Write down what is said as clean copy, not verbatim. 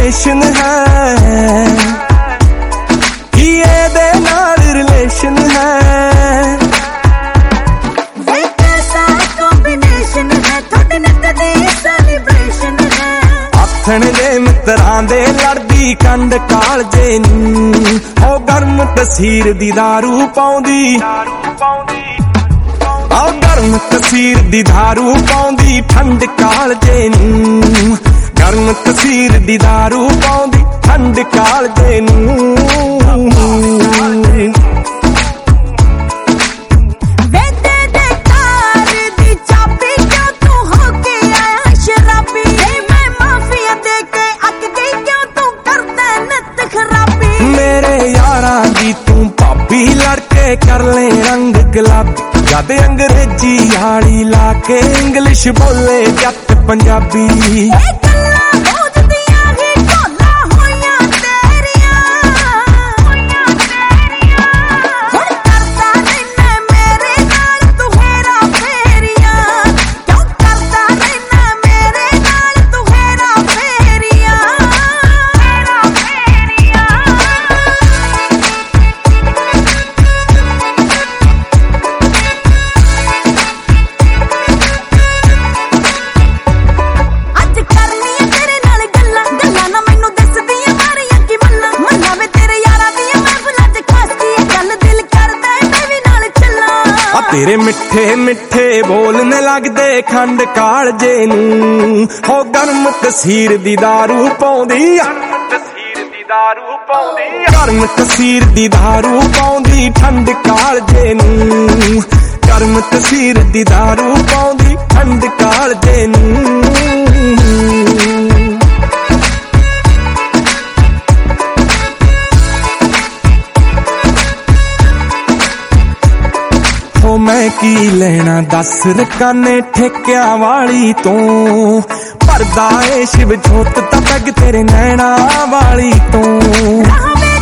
Relation है, ये दे नाल रिलेशन है। कैसा कॉम्बिनेशन है, थोड़े नट दे सेलिब्रेशन है। आथण दे मित्रां दे लड़दी कंड कालजे नूं, ओ गर्म तसीर दी दारू पाउंदी, ओ गर्म तसीर दी दारू पाउंदी ठंड कालजे नूं, गर्म तसीर दी दारू पाउंदी ठंड कालजे नूं। तू भाभी लड़के कर ले रंग गुलाबी, जद अंग्रेजी याली लाके इंग्लिश बोले जट पंजाबी। तेरे मिठे मिठे बोलने लगदे खंड कालजे नूं, हो गर्म तसीर दी दारू पाउंदी, गर्म तसीर दी दारू पाउंदी ठंड कालजे नूं, गर्म तसीर दी दारू पाउंदी ठंड कालजे नूं। मैं की लेना दस रकाने ठेकिया वाली तो, परदा ए शिव जोत तक तेरे नैना वाली तो।